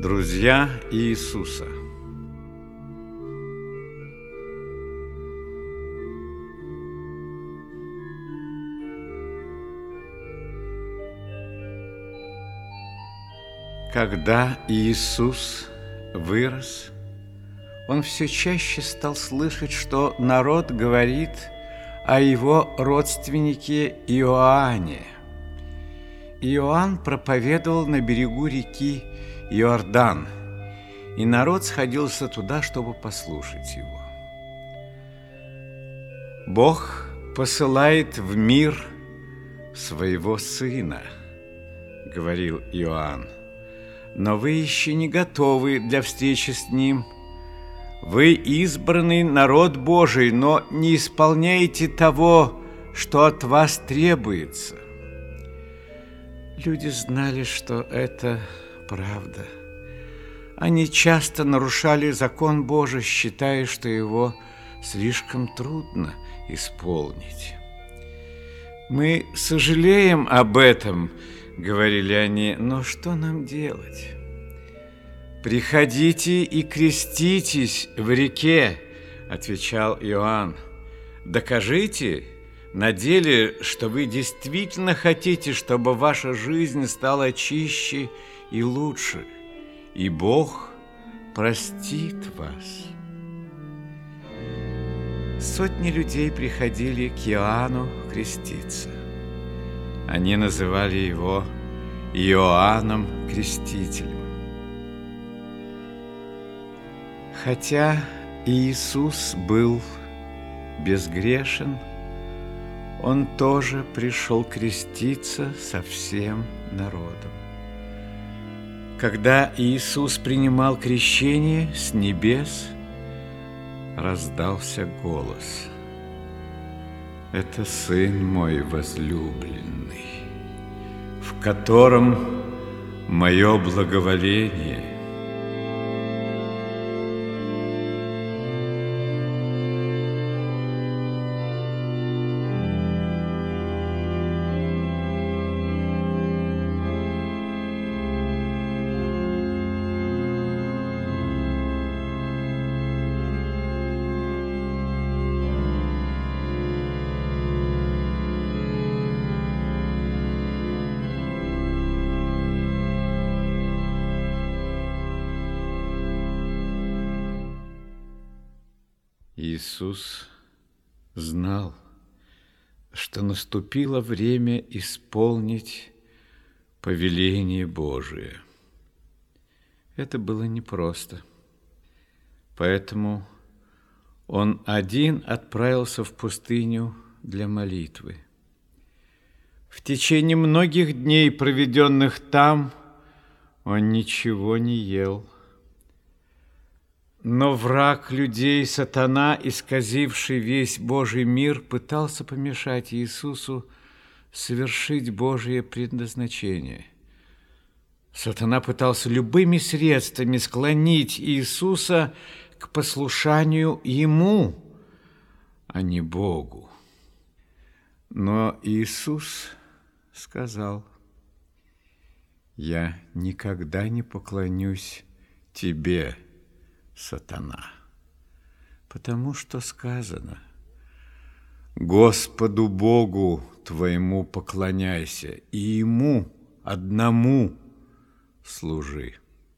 Друзья Иисуса. Когда Иисус вырос, он все чаще стал слышать, что народ говорит о его родственнике Иоанне. Иоанн проповедовал на берегу реки Иордан, и народ сходился туда, чтобы послушать его. Бог посылает в мир своего Сына, говорил Иоанн, но вы еще не готовы для встречи с Ним. Вы избранный народ Божий, но не исполняете того, что от вас требуется. Люди знали, что это правда. Они часто нарушали закон Божий, считая, что его слишком трудно исполнить. «Мы сожалеем об этом», — говорили они, — «но что нам делать?» «Приходите и креститесь в реке», — отвечал Иоанн. «Докажите на деле, что вы действительно хотите, чтобы ваша жизнь стала чище и лучше, и Бог простит вас». Сотни людей приходили к Иоанну креститься. Они называли его Иоанном Крестителем. Хотя Иисус был безгрешен, Он тоже пришел креститься со всем народом. Когда Иисус принимал крещение, с небес раздался голос: «Это Сын мой возлюбленный, в котором мое благоволение». Иисус знал, что наступило время исполнить повеление Божие. Это было непросто. Поэтому Он один отправился в пустыню для молитвы. В течение многих дней, проведенных там, Он ничего не ел. Но враг людей, сатана, исказивший весь Божий мир, пытался помешать Иисусу совершить Божие предназначение. Сатана пытался любыми средствами склонить Иисуса к послушанию Ему, а не Богу. Но Иисус сказал: «Я никогда не поклонюсь тебе, сатана, потому что сказано: Господу Богу твоему поклоняйся, и Ему одному служи».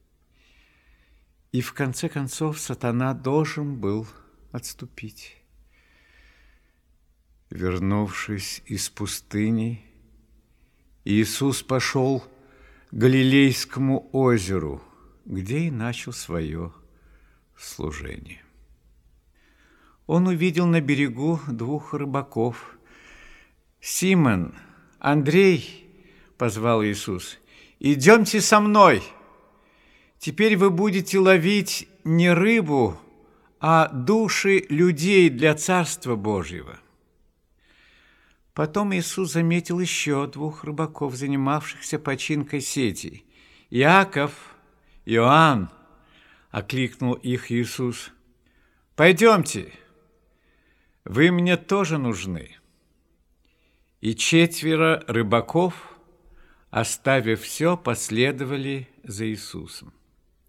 И в конце концов сатана должен был отступить. Вернувшись из пустыни, Иисус пошел к Галилейскому озеру, где и начал свое служение. Он увидел на берегу двух рыбаков. «Симон, Андрей, — позвал Иисус, — идемте со мной. Теперь вы будете ловить не рыбу, а души людей для Царства Божьего». Потом Иисус заметил еще двух рыбаков, занимавшихся починкой сетей. «Иаков, Иоанн, — окликнул их Иисус, — пойдемте, вы мне тоже нужны». И 4 рыбаков, оставив все, последовали за Иисусом.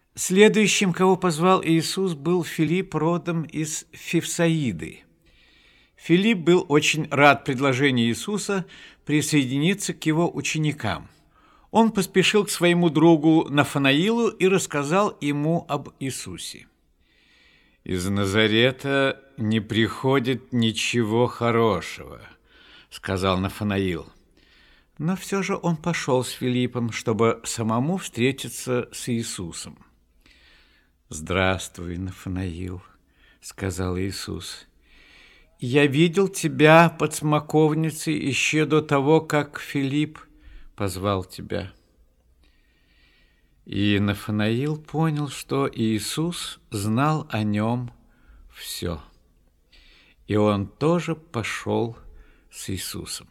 Следующим, кого позвал Иисус, был Филипп, родом из Вифсаиды. Филипп был очень рад предложению Иисуса присоединиться к его ученикам. Он поспешил к своему другу Нафанаилу и рассказал ему об Иисусе. «Из Назарета не приходит ничего хорошего», – сказал Нафанаил. Но все же он пошел с Филиппом, чтобы самому встретиться с Иисусом. «Здравствуй, Нафанаил», – сказал Иисус. «Я видел тебя под смоковницей еще до того, как Филипп позвал тебя». И Нафанаил понял, что Иисус знал о нем все. И он тоже пошел с Иисусом.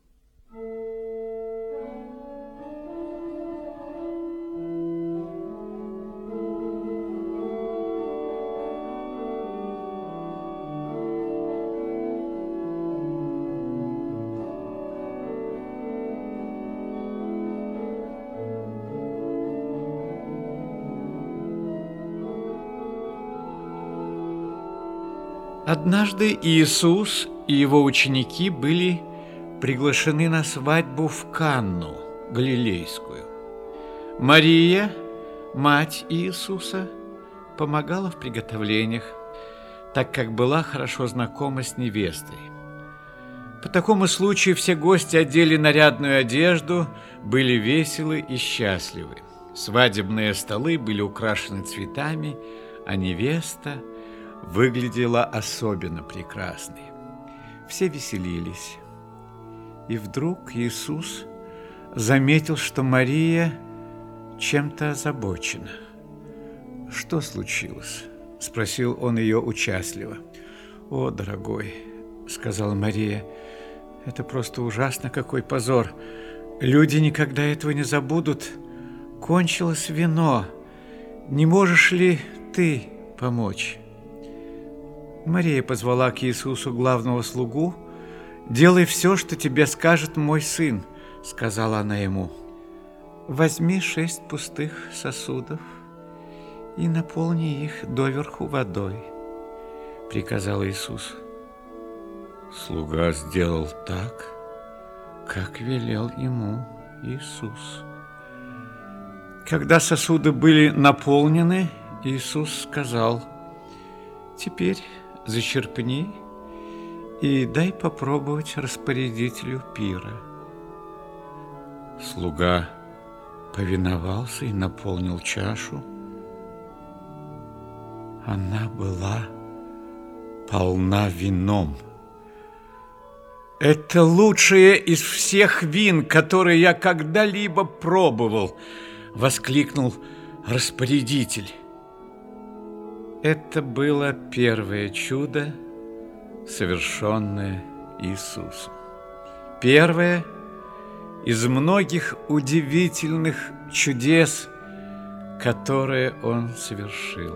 Однажды Иисус и его ученики были приглашены на свадьбу в Канну Галилейскую. Мария, мать Иисуса, помогала в приготовлениях, так как была хорошо знакома с невестой. По такому случаю все гости одели нарядную одежду, были веселы и счастливы. Свадебные столы были украшены цветами, а невеста выглядела особенно прекрасной. Все веселились. И вдруг Иисус заметил, что Мария чем-то озабочена. «Что случилось?» – спросил он ее участливо. «О, дорогой», – сказала Мария, – «это просто ужасно, какой позор. Люди никогда этого не забудут. Кончилось вино. Не можешь ли ты помочь?» Мария позвала к Иисусу главного слугу. «Делай все, что тебе скажет мой сын», – сказала она ему. «Возьми 6 пустых сосудов и наполни их доверху водой», – приказал Иисус. Слуга сделал так, как велел ему Иисус. Когда сосуды были наполнены, Иисус сказал: «Теперь зачерпни и дай попробовать распорядителю пира». Слуга повиновался и наполнил чашу. Она была полна вином. «Это лучшее из всех вин, которые я когда-либо пробовал», – воскликнул распорядитель. Это было первое чудо, совершенное Иисусом. Первое из многих удивительных чудес, которые Он совершил.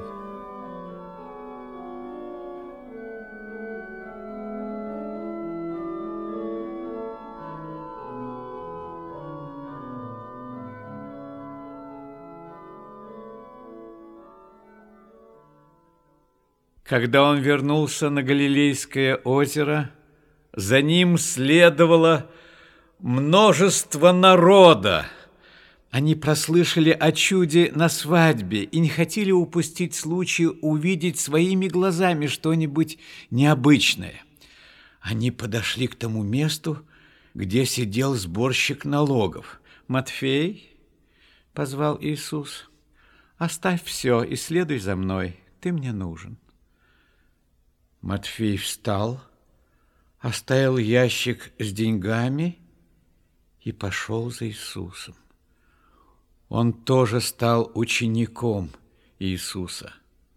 Когда он вернулся на Галилейское озеро, за ним следовало множество народа. Они прослышали о чуде на свадьбе и не хотели упустить случай увидеть своими глазами что-нибудь необычное. Они подошли к тому месту, где сидел сборщик налогов. «Матфей», – позвал Иисус, – «оставь все и следуй за мной, ты мне нужен». Матфей встал, оставил ящик с деньгами и пошел за Иисусом. Он тоже стал учеником Иисуса.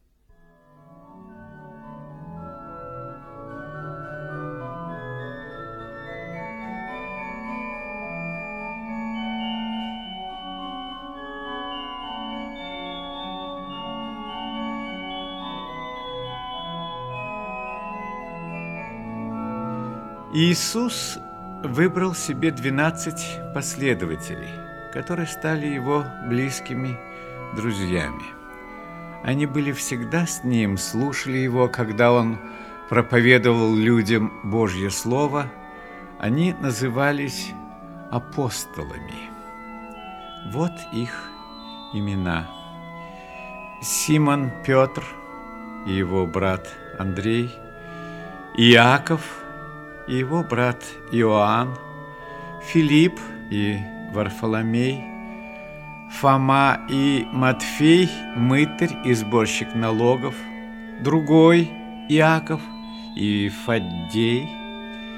Иисус выбрал себе 12 последователей, которые стали его близкими друзьями. Они были всегда с ним, слушали его, когда он проповедовал людям Божье Слово. Они назывались апостолами. Вот их имена: Симон Петр и его брат Андрей, Иаков и его брат Иоанн, Филипп и Варфоломей, Фома и Матфей, мытарь и сборщик налогов, другой Иаков и Фаддей,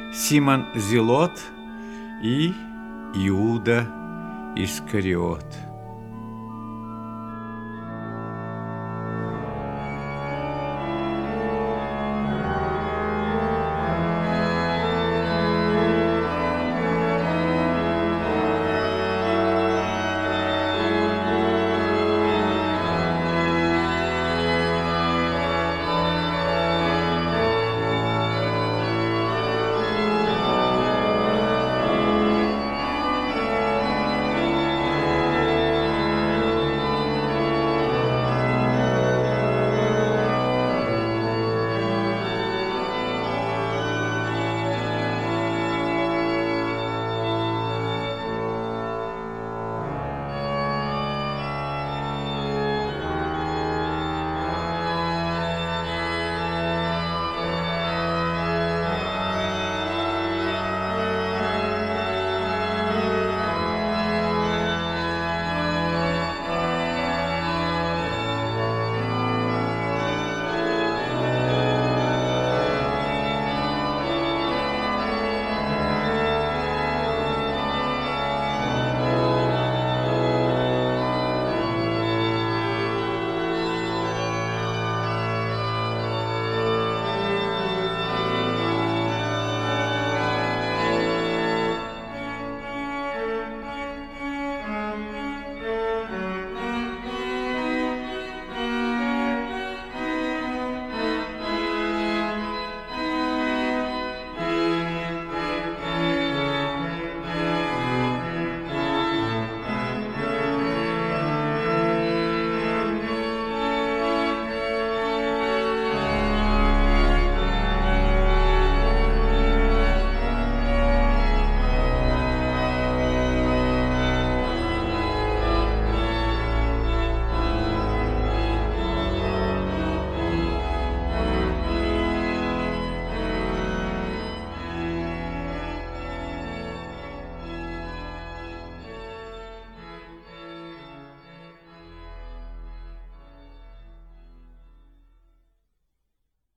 Симон Зелот и Иуда Искариот.